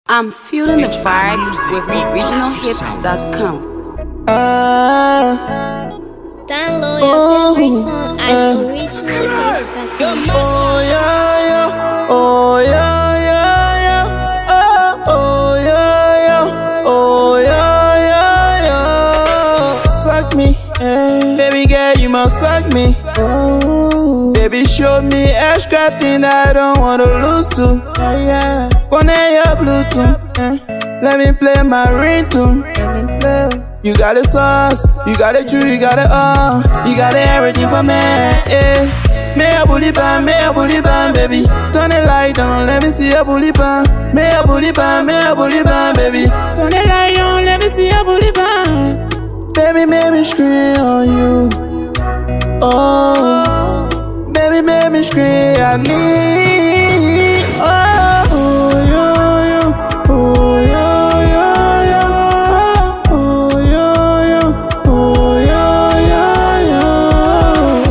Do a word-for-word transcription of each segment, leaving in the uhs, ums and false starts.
I'm feeling the vibes with original hits dot com. Ah, Download your favorite song at original hits dot com. oh yeah, yeah, oh yeah, yeah, yeah, oh, oh yeah, yeah, oh yeah, yeah, yeah. Suck me, eh. Baby girl, you must suck me. Oh, baby, show me extra thing I don't wanna lose to. Yeah, yeah. Connect your Bluetooth, eh. Let me play my ringtone. Let me play. You got the sauce, you got the juice, you got it all. You got everything for me, eh. Me a bully band, me a bully band, baby. Turn the light on, let me see a bully band. Me a bully band, me a bully band, baby. Turn the light on, let me see a bully band. Baby, make me scream on you. Oh, baby, make me scream. I need. Oh, oh yeah, yeah, oh yeah, yeah, yeah. Oh yeah, yeah, oh yeah, yeah, yeah.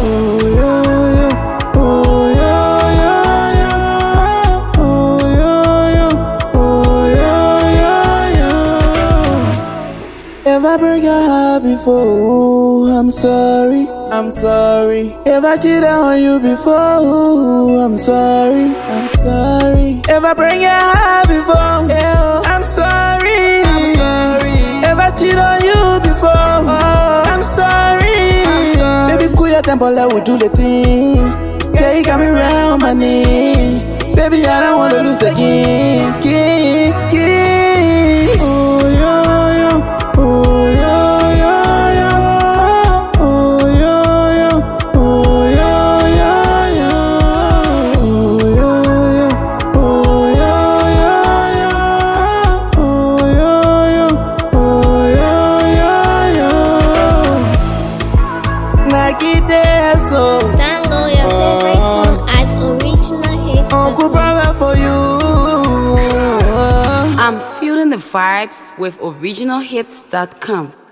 Oh yeah, yeah, yeah. Oh yeah, yeah, oh yeah, yeah, yeah. If I break your heart before, I'm sorry, I'm sorry. If I cheated on you before, I'm sorry, I'm sorry. If I break your heart before, yeah, I'm sorry, I'm sorry. If I cheat on you before, oh, I'm sorry, I'm sorry. Baby, cool your temper, let we do the thing. Yeah, you got me round my knee. Baby, I don't wanna lose the game, game, game. Oh yeah, yeah, oh yeah, yeah, yeah. Oh yeah, yeah, oh yeah, yeah, yeah. Oh yeah, yeah, oh yeah, yeah, yeah. Oh yeah, yeah, oh yeah, yeah, yeah. Like it there, so Download your favorite song at original hits dot Uncle com. Brother for you. I'm feeling the vibes with original hits dot com.